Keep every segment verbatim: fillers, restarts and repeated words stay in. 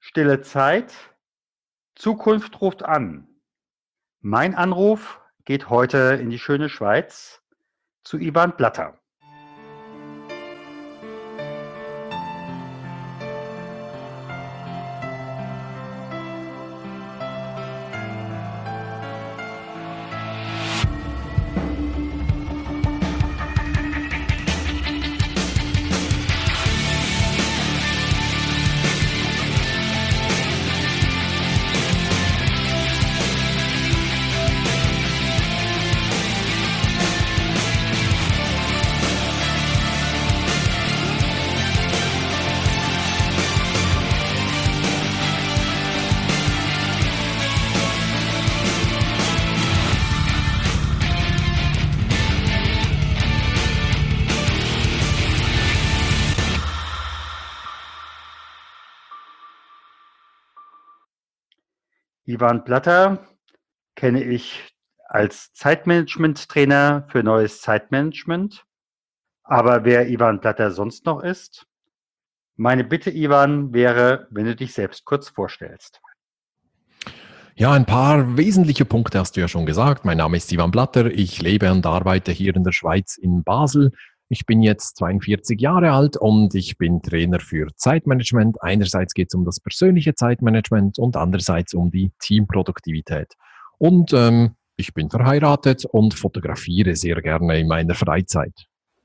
Stille Zeit, Zukunft ruft an. Mein Anruf geht heute in die schöne Schweiz zu Ivan Blatter. Ivan Blatter kenne ich als Zeitmanagement-Trainer für neues Zeitmanagement. Aber wer Ivan Blatter sonst noch ist? Meine Bitte, Ivan, wäre, wenn du dich selbst kurz vorstellst. Ja, ein paar wesentliche Punkte hast du ja schon gesagt. Mein Name ist Ivan Blatter. Ich lebe und arbeite hier in der Schweiz in Basel. Ich bin jetzt zweiundvierzig Jahre alt und ich bin Trainer für Zeitmanagement. Einerseits geht es um das persönliche Zeitmanagement und andererseits um die Teamproduktivität. Und ähm, ich bin verheiratet und fotografiere sehr gerne in meiner Freizeit.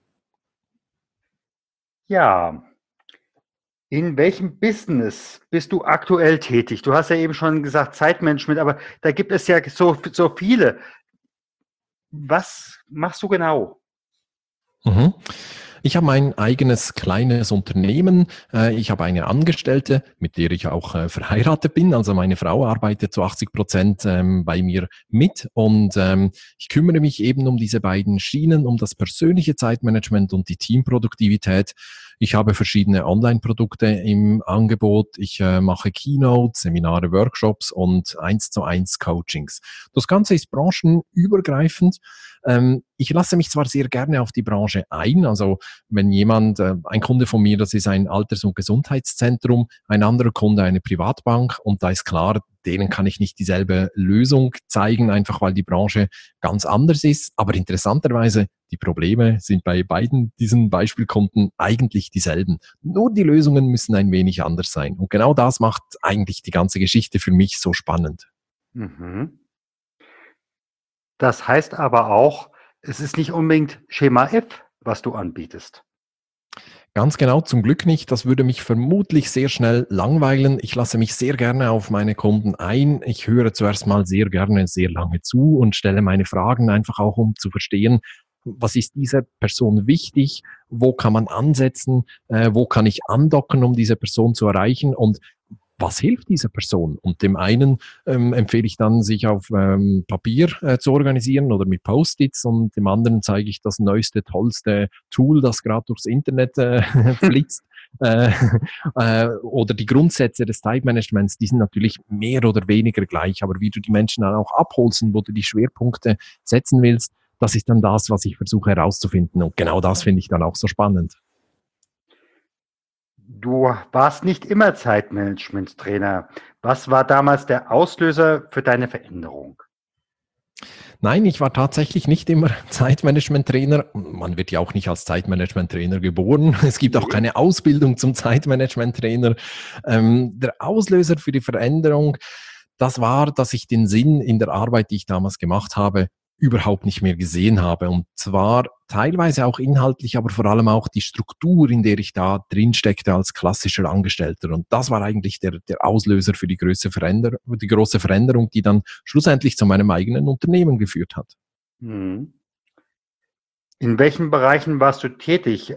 Ja, in welchem Business bist du aktuell tätig? Du hast ja eben schon gesagt Zeitmanagement, aber da gibt es ja so, so viele. Was machst du genau? Mhm. Ich habe mein eigenes kleines Unternehmen. Ich habe eine Angestellte, mit der ich auch verheiratet bin. Also meine Frau arbeitet zu achtzig Prozent bei mir mit und ich kümmere mich eben um diese beiden Schienen, um das persönliche Zeitmanagement und die Teamproduktivität. Ich habe verschiedene Online-Produkte im Angebot. Ich mache Keynotes, Seminare, Workshops und eins zu eins Coachings. Das Ganze ist branchenübergreifend. Ich lasse mich zwar sehr gerne auf die Branche ein, also wenn jemand, ein Kunde von mir, das ist ein Alters- und Gesundheitszentrum, ein anderer Kunde eine Privatbank und da ist klar, denen kann ich nicht dieselbe Lösung zeigen, einfach weil die Branche ganz anders ist. Aber interessanterweise, die Probleme sind bei beiden diesen Beispielkunden eigentlich dieselben. Nur die Lösungen müssen ein wenig anders sein. Und genau das macht eigentlich die ganze Geschichte für mich so spannend. Mhm. Das heißt aber auch, es ist nicht unbedingt Schema F, was du anbietest. Ganz genau, zum Glück nicht. Das würde mich vermutlich sehr schnell langweilen. Ich lasse mich sehr gerne auf meine Kunden ein. Ich höre zuerst mal sehr gerne sehr lange zu und stelle meine Fragen einfach auch, um zu verstehen, was ist dieser Person wichtig, wo kann man ansetzen, äh, wo kann ich andocken, um diese Person zu erreichen und was hilft dieser Person? Und dem einen ähm, empfehle ich dann, sich auf ähm, Papier äh, zu organisieren oder mit Post-its und dem anderen zeige ich das neueste, tollste Tool, das gerade durchs Internet äh, flitzt. Äh, äh, oder die Grundsätze des Zeitmanagements, die sind natürlich mehr oder weniger gleich, aber wie du die Menschen dann auch abholst und wo du die Schwerpunkte setzen willst, das ist dann das, was ich versuche herauszufinden. Und genau das finde ich dann auch so spannend. Du warst nicht immer Zeitmanagement-Trainer. Was war damals der Auslöser für deine Veränderung? Nein, ich war tatsächlich nicht immer Zeitmanagement-Trainer. Man wird ja auch nicht als Zeitmanagement-Trainer geboren. Es gibt auch keine Ausbildung zum Zeitmanagement-Trainer. Ähm, der Auslöser für die Veränderung, das war, dass ich den Sinn in der Arbeit, die ich damals gemacht habe, überhaupt nicht mehr gesehen habe. Und zwar teilweise auch inhaltlich, aber vor allem auch die Struktur, in der ich da drin steckte als klassischer Angestellter. Und das war eigentlich der, der Auslöser für die große Veränderung, die große Veränderung, die dann schlussendlich zu meinem eigenen Unternehmen geführt hat. In welchen Bereichen warst du tätig?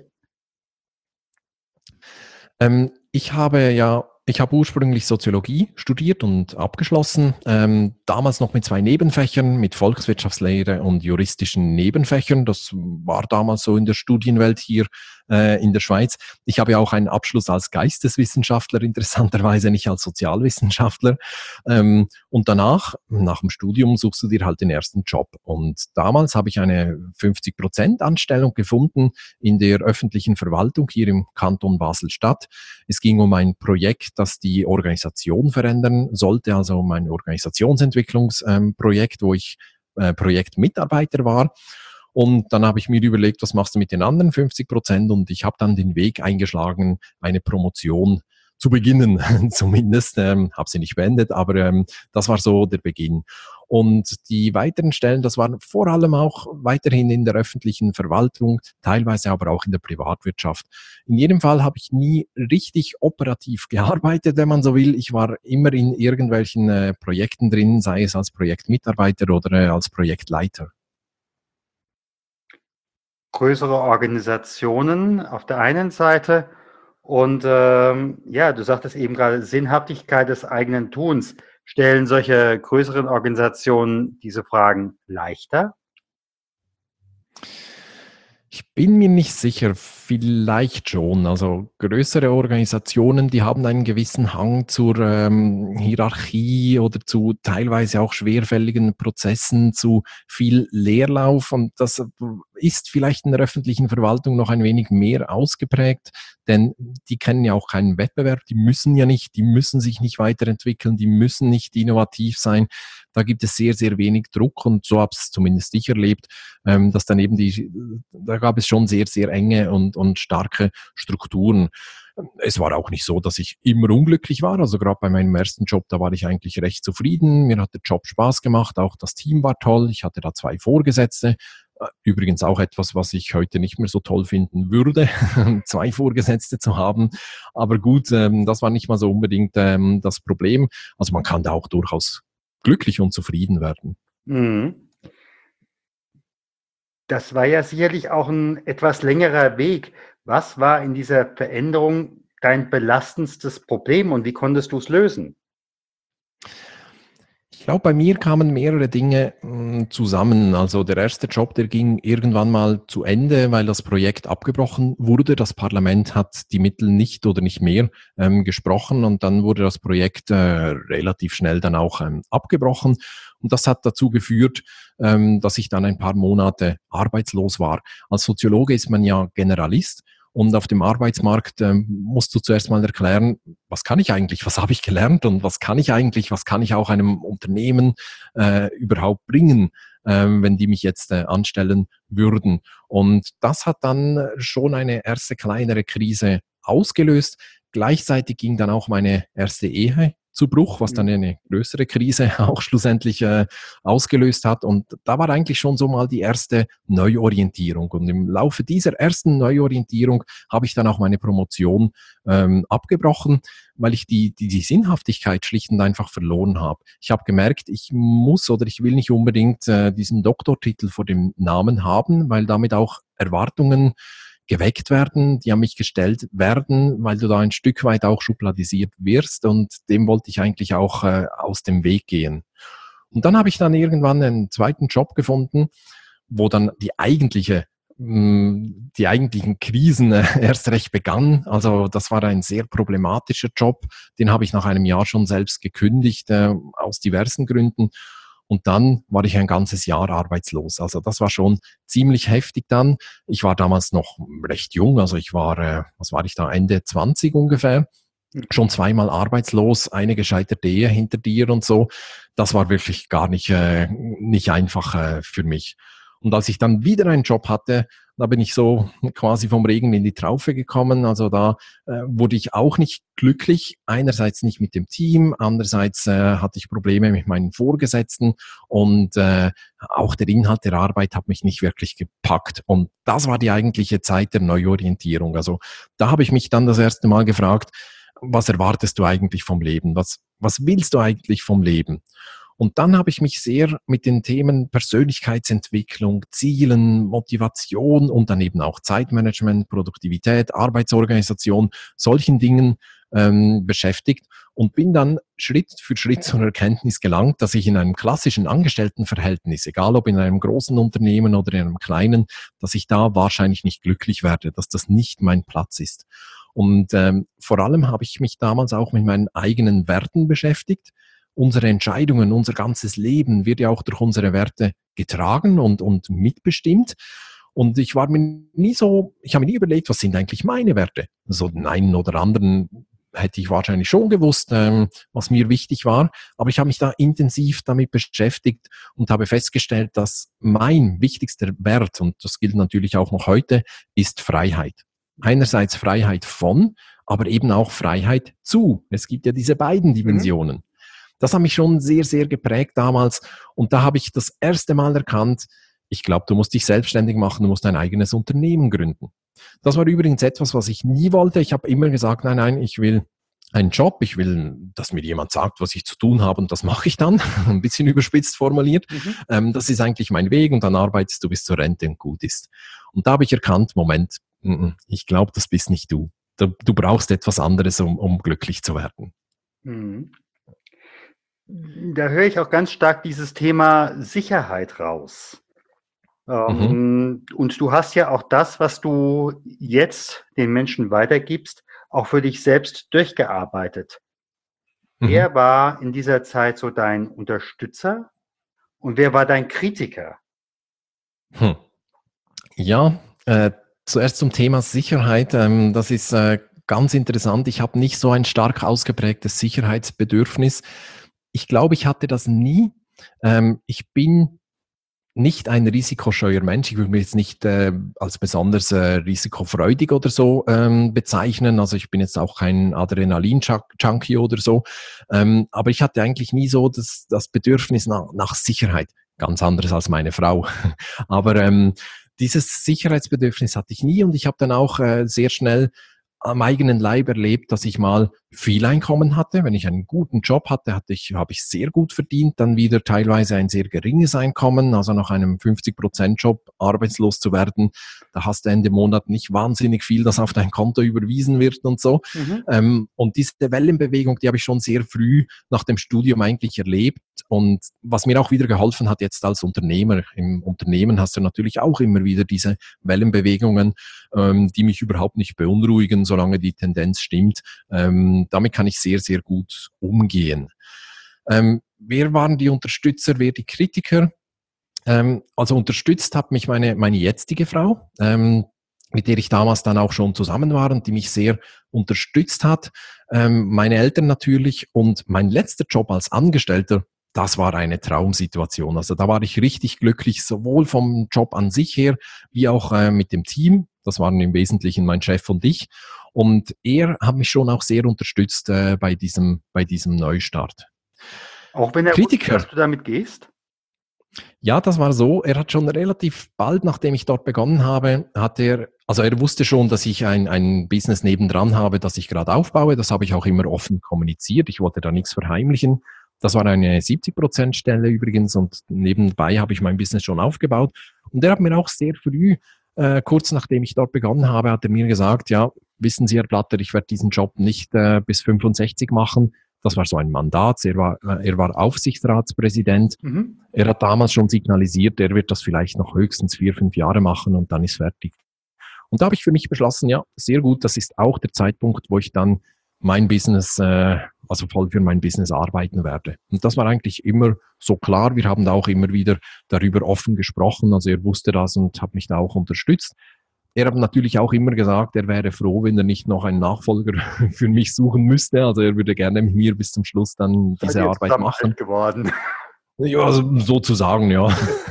Ähm, ich habe ja Ich habe ursprünglich Soziologie studiert und abgeschlossen, ähm, damals noch mit zwei Nebenfächern, mit Volkswirtschaftslehre und juristischen Nebenfächern. Das war damals so in der Studienwelt hier. äh, in der Schweiz. Ich habe ja auch einen Abschluss als Geisteswissenschaftler, interessanterweise nicht als Sozialwissenschaftler. Ähm, und danach, nach dem Studium, suchst du dir halt den ersten Job. Und damals habe ich eine fünfzig Prozent Anstellung gefunden in der öffentlichen Verwaltung hier im Kanton Basel-Stadt. Es ging um ein Projekt, das die Organisation verändern sollte, also um ein Organisationsentwicklungsprojekt, ähm, wo ich äh, Projektmitarbeiter war. Und dann habe ich mir überlegt, was machst du mit den anderen fünfzig Prozent? Und ich habe dann den Weg eingeschlagen, eine Promotion zu beginnen, zumindest. Ähm, habe sie nicht beendet, aber ähm, das war so der Beginn. Und die weiteren Stellen, das waren vor allem auch weiterhin in der öffentlichen Verwaltung, teilweise aber auch in der Privatwirtschaft. In jedem Fall habe ich nie richtig operativ gearbeitet, wenn man so will. Ich war immer in irgendwelchen äh, Projekten drin, sei es als Projektmitarbeiter oder äh, als Projektleiter. Größere Organisationen auf der einen Seite und ähm, ja, du sagtest eben gerade Sinnhaftigkeit des eigenen Tuns. Stellen solche größeren Organisationen diese Fragen leichter? Ich bin mir nicht sicher, vielleicht schon. Also größere Organisationen, die haben einen gewissen Hang zur ähm, Hierarchie oder zu teilweise auch schwerfälligen Prozessen, zu viel Leerlauf. Und das ist vielleicht in der öffentlichen Verwaltung noch ein wenig mehr ausgeprägt, denn die kennen ja auch keinen Wettbewerb, die müssen ja nicht, die müssen sich nicht weiterentwickeln, die müssen nicht innovativ sein. Da gibt es sehr, sehr wenig Druck und so habe es zumindest ich erlebt, ähm, dass dann eben die, da gab es schon sehr, sehr enge und, und starke Strukturen. Es war auch nicht so, dass ich immer unglücklich war. Also gerade bei meinem ersten Job, da war ich eigentlich recht zufrieden. Mir hat der Job Spaß gemacht, auch das Team war toll. Ich hatte da zwei Vorgesetzte. Übrigens auch etwas, was ich heute nicht mehr so toll finden würde, zwei Vorgesetzte zu haben. Aber gut, ähm, das war nicht mal so unbedingt ähm, das Problem. Also man kann da auch durchaus glücklich und zufrieden werden. Mhm. Das war ja sicherlich auch ein etwas längerer Weg. Was war in dieser Veränderung dein belastendstes Problem und wie konntest du es lösen? Ich glaube, bei mir kamen mehrere Dinge mh, zusammen. Also der erste Job, der ging irgendwann mal zu Ende, weil das Projekt abgebrochen wurde. Das Parlament hat die Mittel nicht oder nicht mehr ähm, gesprochen und dann wurde das Projekt äh, relativ schnell dann auch ähm, abgebrochen. Und das hat dazu geführt, ähm, dass ich dann ein paar Monate arbeitslos war. Als Soziologe ist man ja Generalist. Und auf dem Arbeitsmarkt ähm, musst du zuerst mal erklären, was kann ich eigentlich, was habe ich gelernt und was kann ich eigentlich, was kann ich auch einem Unternehmen äh, überhaupt bringen, äh, wenn die mich jetzt äh, anstellen würden. Und das hat dann schon eine erste kleinere Krise ausgelöst. Gleichzeitig ging dann auch meine erste Ehe zu Bruch, was dann eine größere Krise auch schlussendlich äh, ausgelöst hat. Und da war eigentlich schon so mal die erste Neuorientierung. Und im Laufe dieser ersten Neuorientierung habe ich dann auch meine Promotion ähm, abgebrochen, weil ich die, die, die Sinnhaftigkeit schlicht und einfach verloren habe. Ich habe gemerkt, ich muss oder ich will nicht unbedingt äh, diesen Doktortitel vor dem Namen haben, weil damit auch Erwartungen geweckt werden, die an mich gestellt werden, weil du da ein Stück weit auch schubladisiert wirst und dem wollte ich eigentlich auch äh, aus dem Weg gehen. Und dann habe ich dann irgendwann einen zweiten Job gefunden, wo dann die eigentliche mh, die eigentlichen Krisen äh, erst recht begannen. Also das war ein sehr problematischer Job, den habe ich nach einem Jahr schon selbst gekündigt, äh, aus diversen Gründen. Und dann war ich ein ganzes Jahr arbeitslos. Also das war schon ziemlich heftig dann. Ich war damals noch recht jung, also ich war, äh, was war ich da, Ende zwanzig ungefähr. Schon zweimal arbeitslos, eine gescheiterte Ehe hinter dir und so. Das war wirklich gar nicht, äh, nicht einfach äh, für mich. Und als ich dann wieder einen Job hatte, da bin ich so quasi vom Regen in die Traufe gekommen. Also da äh, wurde ich auch nicht glücklich. Einerseits nicht mit dem Team, andererseits äh, hatte ich Probleme mit meinen Vorgesetzten und äh, auch der Inhalt der Arbeit hat mich nicht wirklich gepackt. Und das war die eigentliche Zeit der Neuorientierung. Also da habe ich mich dann das erste Mal gefragt, was erwartest du eigentlich vom Leben? Was, was willst du eigentlich vom Leben? Und dann habe ich mich sehr mit den Themen Persönlichkeitsentwicklung, Zielen, Motivation und dann eben auch Zeitmanagement, Produktivität, Arbeitsorganisation, solchen Dingen ähm, beschäftigt und bin dann Schritt für Schritt zur Erkenntnis gelangt, dass ich in einem klassischen Angestelltenverhältnis, egal ob in einem großen Unternehmen oder in einem kleinen, dass ich da wahrscheinlich nicht glücklich werde, dass das nicht mein Platz ist. Und ähm, vor allem habe ich mich damals auch mit meinen eigenen Werten beschäftigt. Unsere Entscheidungen, unser ganzes Leben wird ja auch durch unsere Werte getragen und, und mitbestimmt. Und ich war mir nie so, ich habe mir nie überlegt, was sind eigentlich meine Werte? So den einen oder anderen hätte ich wahrscheinlich schon gewusst, ähm, was mir wichtig war. Aber ich habe mich da intensiv damit beschäftigt und habe festgestellt, dass mein wichtigster Wert, und das gilt natürlich auch noch heute, ist Freiheit. Einerseits Freiheit von, aber eben auch Freiheit zu. Es gibt ja diese beiden Dimensionen. Mhm. Das hat mich schon sehr, sehr geprägt damals. Und da habe ich das erste Mal erkannt, ich glaube, du musst dich selbstständig machen, du musst dein eigenes Unternehmen gründen. Das war übrigens etwas, was ich nie wollte. Ich habe immer gesagt, nein, nein, ich will einen Job, ich will, dass mir jemand sagt, was ich zu tun habe und das mache ich dann, ein bisschen überspitzt formuliert. Mhm. Ähm, das ist eigentlich mein Weg und dann arbeitest du bis zur Rente und gut ist. Und da habe ich erkannt, Moment, ich glaube, das bist nicht du. Du, du brauchst etwas anderes, um, um glücklich zu werden. Mhm. Da höre ich auch ganz stark dieses Thema Sicherheit raus. Ähm, mhm. Und du hast ja auch das, was du jetzt den Menschen weitergibst, auch für dich selbst durchgearbeitet. Mhm. Wer war in dieser Zeit so dein Unterstützer und wer war dein Kritiker? Hm. Ja, äh, zuerst zum Thema Sicherheit. Ähm, das ist äh, ganz interessant. Ich habe nicht so ein stark ausgeprägtes Sicherheitsbedürfnis. Ich glaube, ich hatte das nie. Ähm, ich bin nicht ein risikoscheuer Mensch. Ich würde mich jetzt nicht äh, als besonders äh, risikofreudig oder so ähm, bezeichnen. Also ich bin jetzt auch kein Adrenalin-Junkie oder so. Ähm, aber ich hatte eigentlich nie so das, das Bedürfnis nach, nach Sicherheit. Ganz anderes als meine Frau. Aber ähm, dieses Sicherheitsbedürfnis hatte ich nie und ich habe dann auch äh, sehr schnell am eigenen Leib erlebt, dass ich mal viel Einkommen hatte. Wenn ich einen guten Job hatte, hatte ich, habe ich sehr gut verdient, dann wieder teilweise ein sehr geringes Einkommen, also nach einem fünfzig Prozent Job arbeitslos zu werden. Da hast du Ende Monat nicht wahnsinnig viel, das auf dein Konto überwiesen wird und so. Mhm. Ähm, und diese Wellenbewegung, die habe ich schon sehr früh nach dem Studium eigentlich erlebt. Und was mir auch wieder geholfen hat jetzt als Unternehmer, im Unternehmen hast du natürlich auch immer wieder diese Wellenbewegungen, ähm, die mich überhaupt nicht beunruhigen, solange die Tendenz stimmt. Ähm, damit kann ich sehr, sehr gut umgehen. Ähm, wer waren die Unterstützer, wer die Kritiker? Ähm, also unterstützt hat mich meine, meine jetzige Frau, ähm, mit der ich damals dann auch schon zusammen war und die mich sehr unterstützt hat. Ähm, meine Eltern natürlich und mein letzter Job als Angestellter, das war eine Traumsituation. Also da war ich richtig glücklich, sowohl vom Job an sich her, wie auch äh, mit dem Team. Das waren im Wesentlichen mein Chef und ich. Und er hat mich schon auch sehr unterstützt äh, bei diesem, bei diesem Neustart. Auch wenn er Kritiker, wusste, dass du damit gehst? Ja, das war so. Er hat schon relativ bald, nachdem ich dort begonnen habe, hat er, also er wusste schon, dass ich ein, ein Business nebendran habe, das ich gerade aufbaue. Das habe ich auch immer offen kommuniziert. Ich wollte da nichts verheimlichen. Das war eine siebzig Prozent Stelle übrigens und nebenbei habe ich mein Business schon aufgebaut. Und er hat mir auch sehr früh, äh, kurz nachdem ich dort begonnen habe, hat er mir gesagt, ja, wissen Sie, Herr Blatter, ich werde diesen Job nicht äh, bis fünfundsechzig machen. Das war so ein Mandat. Er war, äh, er war Aufsichtsratspräsident. Mhm. Er hat damals schon signalisiert, er wird das vielleicht noch höchstens vier, fünf Jahre machen und dann ist fertig. Und da habe ich für mich beschlossen, ja, sehr gut, das ist auch der Zeitpunkt, wo ich dann mein Business, äh, also voll für mein Business arbeiten werde. Und das war eigentlich immer so klar. Wir haben da auch immer wieder darüber offen gesprochen. Also er wusste das und hat mich da auch unterstützt. Er hat natürlich auch immer gesagt, er wäre froh, wenn er nicht noch einen Nachfolger für mich suchen müsste. Also er würde gerne mit mir bis zum Schluss dann diese Arbeit machen. Alt geworden. Ja, also sozusagen, ja.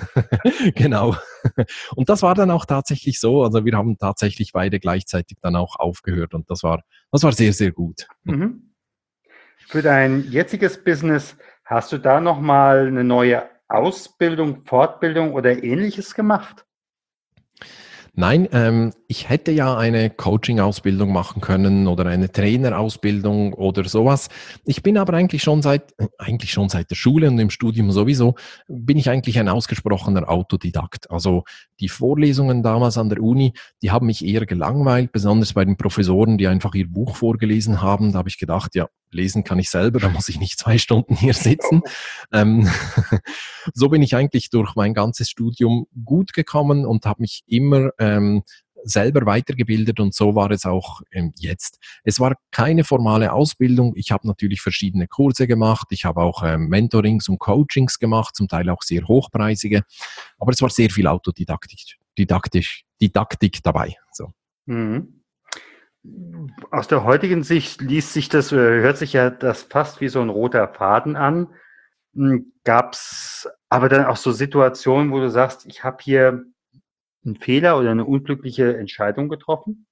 Genau. Und das war dann auch tatsächlich so. Also wir haben tatsächlich beide gleichzeitig dann auch aufgehört und das war, das war sehr, sehr gut. Mhm. Für dein jetziges Business, hast du da nochmal eine neue Ausbildung, Fortbildung oder Ähnliches gemacht? Nein, ähm, ich hätte ja eine Coaching-Ausbildung machen können oder eine Trainerausbildung oder sowas. Ich bin aber eigentlich schon seit, äh, eigentlich schon seit der Schule und im Studium sowieso, bin ich eigentlich ein ausgesprochener Autodidakt. Also die Vorlesungen damals an der Uni, die haben mich eher gelangweilt, besonders bei den Professoren, die einfach ihr Buch vorgelesen haben. Da habe ich gedacht, ja, lesen kann ich selber, da muss ich nicht zwei Stunden hier sitzen. Ähm, so bin ich eigentlich durch mein ganzes Studium gut gekommen und habe mich immer ähm, selber weitergebildet und so war es auch ähm, jetzt. Es war keine formale Ausbildung. Ich habe natürlich verschiedene Kurse gemacht. Ich habe auch ähm, Mentorings und Coachings gemacht, zum Teil auch sehr hochpreisige. Aber es war sehr viel Autodidaktik, didaktisch, Didaktik dabei. So. Mhm. Aus der heutigen Sicht liest sich das, oder hört sich ja das fast wie so ein roter Faden an. Gab es aber dann auch so Situationen, wo du sagst, ich habe hier einen Fehler oder eine unglückliche Entscheidung getroffen?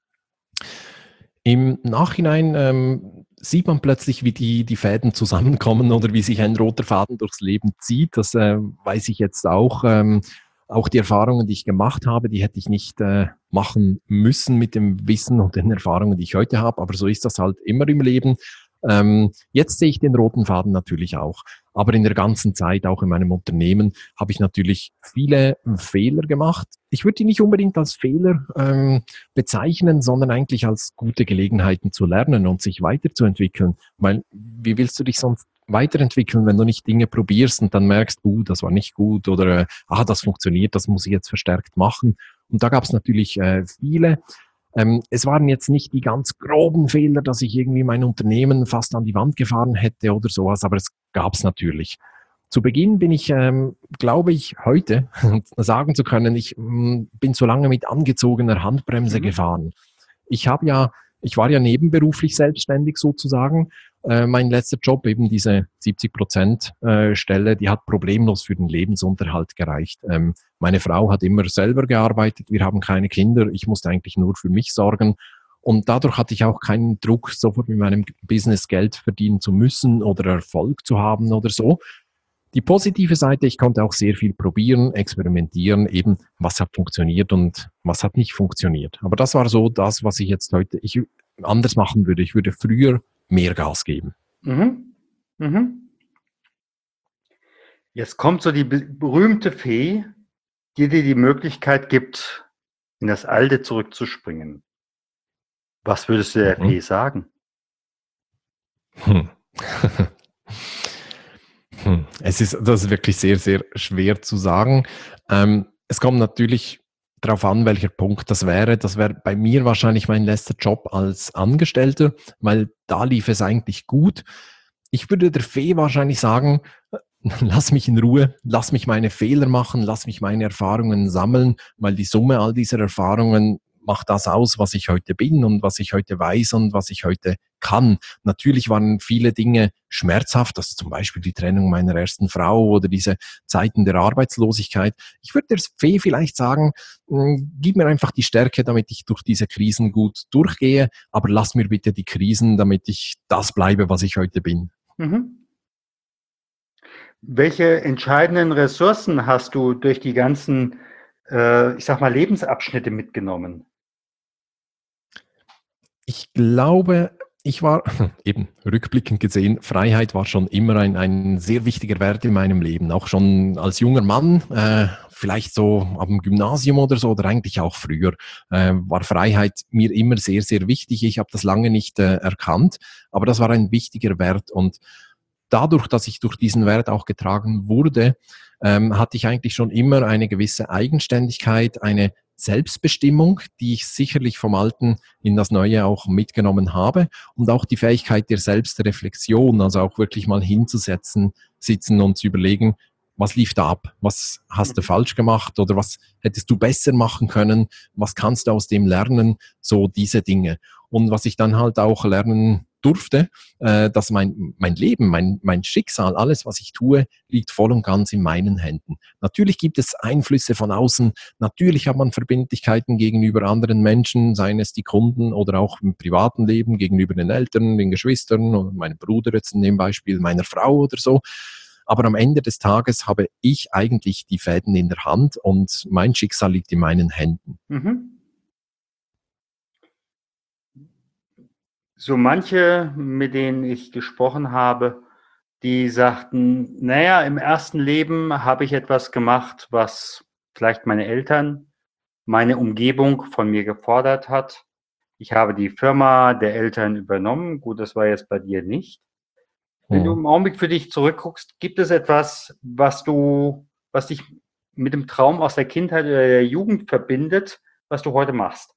Im Nachhinein ähm, sieht man plötzlich, wie die, die Fäden zusammenkommen oder wie sich ein roter Faden durchs Leben zieht. Das äh, weiß ich jetzt auch. Ähm, auch die Erfahrungen, die ich gemacht habe, die hätte ich nicht äh, machen müssen mit dem Wissen und den Erfahrungen, die ich heute habe. Aber so ist das halt immer im Leben. Ähm, jetzt sehe ich den roten Faden natürlich auch. Aber in der ganzen Zeit, auch in meinem Unternehmen, habe ich natürlich viele Fehler gemacht. Ich würde die nicht unbedingt als Fehler ähm, bezeichnen, sondern eigentlich als gute Gelegenheiten zu lernen und sich weiterzuentwickeln. Weil wie willst du dich sonst weiterentwickeln, wenn du nicht Dinge probierst und dann merkst, uh, das war nicht gut oder äh, ah, das funktioniert, das muss ich jetzt verstärkt machen. Und da gab es natürlich äh, viele. Ähm, es waren jetzt nicht die ganz groben Fehler, dass ich irgendwie mein Unternehmen fast an die Wand gefahren hätte oder sowas, aber es gab es natürlich. Zu Beginn bin ich, ähm, glaube ich, heute sagen zu können, ich m, bin so lange mit angezogener Handbremse Mhm. gefahren. Ich habe ja, ich war ja nebenberuflich selbstständig sozusagen. Äh, mein letzter Job, eben diese siebzig Prozent äh, Stelle, die hat problemlos für den Lebensunterhalt gereicht. Ähm, meine Frau hat immer selber gearbeitet, wir haben keine Kinder, ich musste eigentlich nur für mich sorgen. Und dadurch hatte ich auch keinen Druck, sofort mit meinem Business Geld verdienen zu müssen oder Erfolg zu haben oder so. Die positive Seite, ich konnte auch sehr viel probieren, experimentieren, eben was hat funktioniert und was hat nicht funktioniert. Aber das war so das, was ich jetzt heute ich anders machen würde. Ich würde früher mehr Gas geben. Mhm. Mhm. Jetzt kommt so die be- berühmte Fee, die dir die Möglichkeit gibt, in das Alte zurückzuspringen. Was würdest du der Mhm. Fee sagen? Hm. Hm. Es ist, das ist wirklich sehr, sehr schwer zu sagen. Ähm, es kommt natürlich darauf an, welcher Punkt das wäre. Das wäre bei mir wahrscheinlich mein letzter Job als Angestellter, weil da lief es eigentlich gut. Ich würde der Fee wahrscheinlich sagen, lass mich in Ruhe, lass mich meine Fehler machen, lass mich meine Erfahrungen sammeln, weil die Summe all dieser Erfahrungen macht das aus, was ich heute bin und was ich heute weiß und was ich heute kann. Natürlich waren viele Dinge schmerzhaft, also zum Beispiel die Trennung meiner ersten Frau oder diese Zeiten der Arbeitslosigkeit. Ich würde der Fee vielleicht sagen, mh, gib mir einfach die Stärke, damit ich durch diese Krisen gut durchgehe, aber lass mir bitte die Krisen, damit ich das bleibe, was ich heute bin. Mhm. Welche entscheidenden Ressourcen hast du durch die ganzen, äh, ich sag mal, Lebensabschnitte mitgenommen? Ich glaube, ich war eben rückblickend gesehen, Freiheit war schon immer ein, ein sehr wichtiger Wert in meinem Leben. Auch schon als junger Mann, äh, vielleicht so am Gymnasium oder so, oder eigentlich auch früher, äh, war Freiheit mir immer sehr, sehr wichtig. Ich habe das lange nicht äh, erkannt, aber das war ein wichtiger Wert. Und dadurch, dass ich durch diesen Wert auch getragen wurde, ähm, hatte ich eigentlich schon immer eine gewisse Eigenständigkeit, eine Selbstbestimmung, die ich sicherlich vom Alten in das Neue auch mitgenommen habe und auch die Fähigkeit der Selbstreflexion, also auch wirklich mal hinzusetzen, sitzen und zu überlegen, was lief da ab? Was hast du Mhm. falsch gemacht oder was hättest du besser machen können? Was kannst du aus dem lernen? So diese Dinge. Und was ich dann halt auch lernen durfte, äh, dass mein, mein Leben, mein, mein Schicksal, alles, was ich tue, liegt voll und ganz in meinen Händen. Natürlich gibt es Einflüsse von außen. Natürlich hat man Verbindlichkeiten gegenüber anderen Menschen, seien es die Kunden oder auch im privaten Leben gegenüber den Eltern, den Geschwistern oder meinem Bruder jetzt in dem Beispiel, meiner Frau oder so. Aber am Ende des Tages habe ich eigentlich die Fäden in der Hand und mein Schicksal liegt in meinen Händen. Mhm. So manche, mit denen ich gesprochen habe, die sagten, naja, im ersten Leben habe ich etwas gemacht, was vielleicht meine Eltern, meine Umgebung von mir gefordert hat. Ich habe die Firma der Eltern übernommen. Gut, das war jetzt bei dir nicht. Wenn du Mhm. im Augenblick für dich zurückguckst, gibt es etwas, was du, was dich mit dem Traum aus der Kindheit oder der Jugend verbindet, was du heute machst?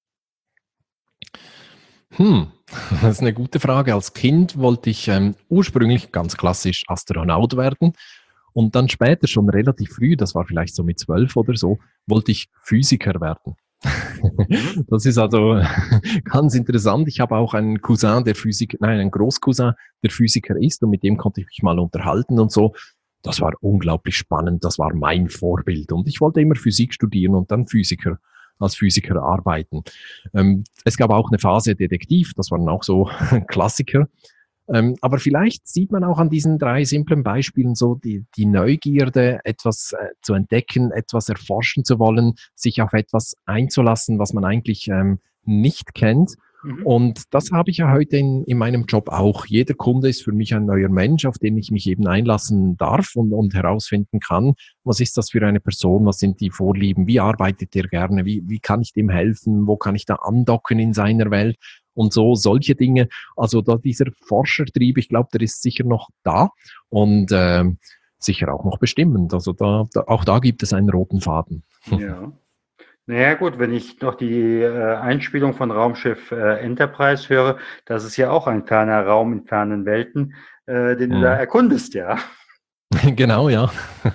Hm, das ist eine gute Frage. Als Kind wollte ich ähm, ursprünglich ganz klassisch Astronaut werden und dann später schon relativ früh, das war vielleicht so mit zwölf oder so, wollte ich Physiker werden. Mhm. Das ist also ganz interessant. Ich habe auch einen Cousin, der Physik, nein, einen Großcousin, der Physiker ist und mit dem konnte ich mich mal unterhalten und so. Das war unglaublich spannend. Das war mein Vorbild und ich wollte immer Physik studieren und dann Physiker als Physiker arbeiten. Ähm, es gab auch eine Phase Detektiv, das waren auch so Klassiker. Ähm, aber vielleicht sieht man auch an diesen drei simplen Beispielen so die, die Neugierde, etwas äh, zu entdecken, etwas erforschen zu wollen, sich auf etwas einzulassen, was man eigentlich ähm, nicht kennt. Mhm. Und das habe ich ja heute in, in meinem Job auch. Jeder Kunde ist für mich ein neuer Mensch, auf den ich mich eben einlassen darf und, und herausfinden kann, was ist das für eine Person, was sind die Vorlieben, wie arbeitet er gerne, wie, wie kann ich dem helfen, wo kann ich da andocken in seiner Welt und so, solche Dinge. Also da dieser Forschertrieb, ich glaube, der ist sicher noch da und ähm, sicher auch noch bestimmend. Also da, da, auch da gibt es einen roten Faden. Ja. Naja gut, wenn ich noch die äh, Einspielung von Raumschiff äh, Enterprise höre, das ist ja auch ein ferner Raum in fernen Welten, äh, den du da Mhm. erkundest, ja. Genau, ja.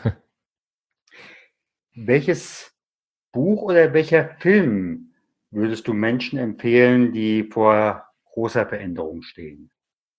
Welches Buch oder welcher Film würdest du Menschen empfehlen, die vor großer Veränderung stehen?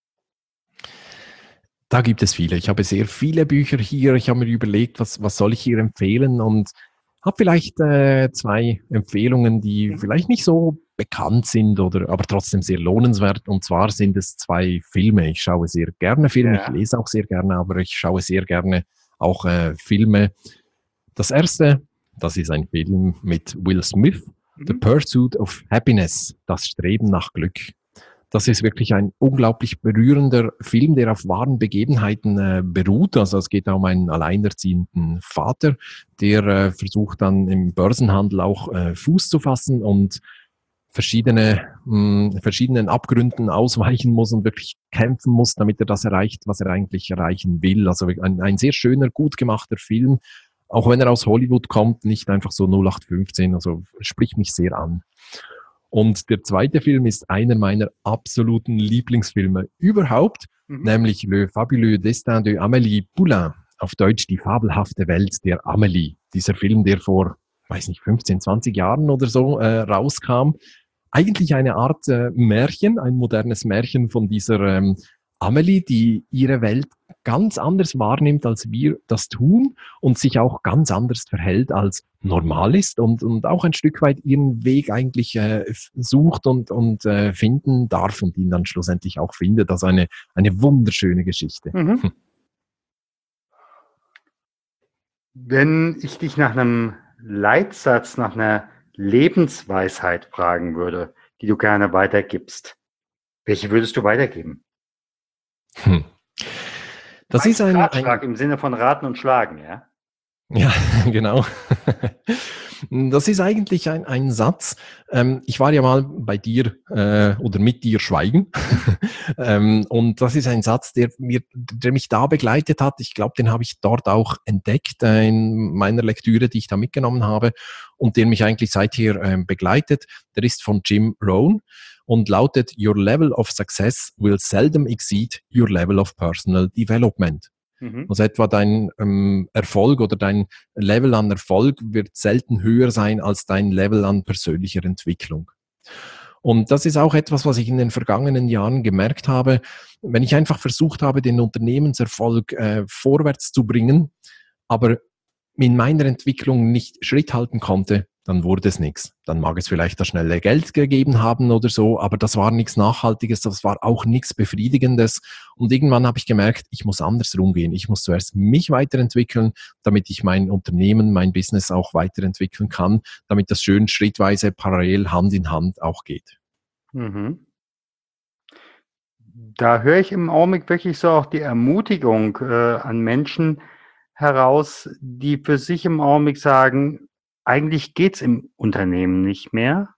Da gibt es viele. Ich habe sehr viele Bücher hier. Ich habe mir überlegt, was, was soll ich hier empfehlen und habe vielleicht äh, zwei Empfehlungen, die Mhm. vielleicht nicht so bekannt sind oder aber trotzdem sehr lohnenswert. Und zwar sind es zwei Filme. Ich schaue sehr gerne Filme, ich Ja. lese auch sehr gerne, aber ich schaue sehr gerne auch äh, Filme. Das erste, das ist ein Film mit Will Smith, The Mhm. Pursuit of Happiness, das Streben nach Glück. Das ist wirklich ein unglaublich berührender Film, der auf wahren Begebenheiten äh, beruht. Also es geht um einen alleinerziehenden Vater, der äh, versucht dann im Börsenhandel auch äh, Fuß zu fassen und verschiedene, mh, verschiedenen Abgründen ausweichen muss und wirklich kämpfen muss, damit er das erreicht, was er eigentlich erreichen will. Also ein, ein sehr schöner, gut gemachter Film, auch wenn er aus Hollywood kommt, nicht einfach so null acht fünfzehn, also spricht mich sehr an. Und der zweite Film ist einer meiner absoluten Lieblingsfilme überhaupt, Mhm. nämlich Le Fabuleux Destin de Amélie Poulain, auf Deutsch Die fabelhafte Welt der Amélie. Dieser Film, der vor, weiß nicht, fünfzehn, zwanzig Jahren oder so äh, rauskam. Eigentlich eine Art äh, Märchen, ein modernes Märchen von dieser ähm, Amélie, die ihre Welt ganz anders wahrnimmt, als wir das tun und sich auch ganz anders verhält, als normal ist und, und auch ein Stück weit ihren Weg eigentlich äh, sucht und, und äh, finden darf und ihn dann schlussendlich auch findet. Also eine, eine wunderschöne Geschichte. Mhm. Hm. Wenn ich dich nach einem Leitsatz, nach einer Lebensweisheit fragen würde, die du gerne weitergibst, welche würdest du weitergeben? Hm. Das ist Meinst ein, Ratschlag ein im Sinne von raten und schlagen, ja? Ja, genau. Das ist eigentlich ein, ein Satz. Ähm, ich war ja mal bei dir äh, oder mit dir schweigen. Mhm. ähm, und das ist ein Satz, der, mir, der mich da begleitet hat. Ich glaube, den habe ich dort auch entdeckt äh, in meiner Lektüre, die ich da mitgenommen habe und der mich eigentlich seither äh, begleitet. Der ist von Jim Rohn und lautet: Your level of success will seldom exceed your level of personal development. Mhm. Also etwa dein ähm, Erfolg oder dein Level an Erfolg wird selten höher sein als dein Level an persönlicher Entwicklung. Und das ist auch etwas, was ich in den vergangenen Jahren gemerkt habe, wenn ich einfach versucht habe, den Unternehmenserfolg äh, vorwärts zu bringen, aber in meiner Entwicklung nicht Schritt halten konnte, dann wurde es nichts. Dann mag es vielleicht das schnelle Geld gegeben haben oder so, aber das war nichts Nachhaltiges, das war auch nichts Befriedigendes. Und irgendwann habe ich gemerkt, ich muss anders rumgehen. Ich muss zuerst mich weiterentwickeln, damit ich mein Unternehmen, mein Business auch weiterentwickeln kann, damit das schön schrittweise parallel Hand in Hand auch geht. Mhm. Da höre ich im Augenblick wirklich so auch die Ermutigung äh, an Menschen heraus, die für sich im Augenblick sagen, eigentlich geht's im Unternehmen nicht mehr.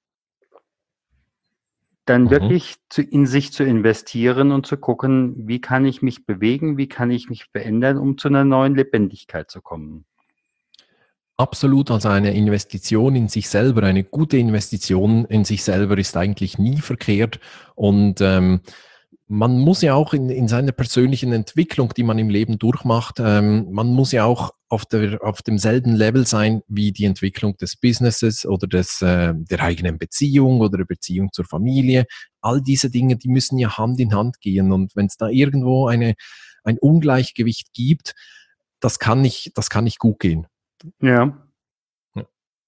Dann Mhm. wirklich zu, in sich zu investieren und zu gucken, wie kann ich mich bewegen, wie kann ich mich verändern, um zu einer neuen Lebendigkeit zu kommen. Absolut, also eine Investition in sich selber, eine gute Investition in sich selber ist eigentlich nie verkehrt. Und ähm, man muss ja auch in, in seiner persönlichen Entwicklung, die man im Leben durchmacht, ähm, man muss ja auch auf, der, auf demselben Level sein wie die Entwicklung des Businesses oder des, äh, der eigenen Beziehung oder der Beziehung zur Familie. All diese Dinge, die müssen ja Hand in Hand gehen. Und wenn es da irgendwo eine, ein Ungleichgewicht gibt, das kann nicht, das kann nicht gut gehen. Ja. Ja.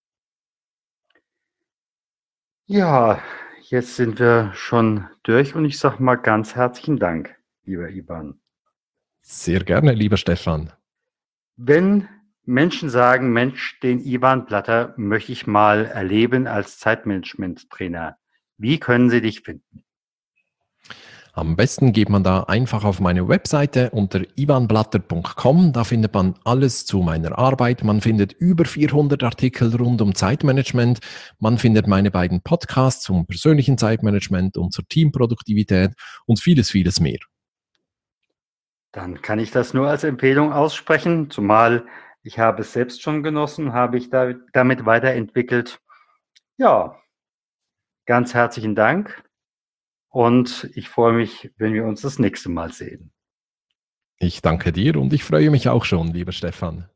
Ja, jetzt sind wir schon durch und ich sage mal ganz herzlichen Dank, lieber Ivan. Sehr gerne, lieber Stefan. Wenn Menschen sagen, Mensch, den Ivan Blatter möchte ich mal erleben als Zeitmanagement-Trainer, wie können sie dich finden? Am besten geht man da einfach auf meine Webseite unter ivan blatter punkt com. Da findet man alles zu meiner Arbeit. Man findet über vierhundert Artikel rund um Zeitmanagement. Man findet meine beiden Podcasts zum persönlichen Zeitmanagement und zur Teamproduktivität und vieles, vieles mehr. Dann kann ich das nur als Empfehlung aussprechen, zumal ich habe es selbst schon genossen, habe ich da, damit weiterentwickelt. Ja, ganz herzlichen Dank und ich freue mich, wenn wir uns das nächste Mal sehen. Ich danke dir und ich freue mich auch schon, lieber Stefan.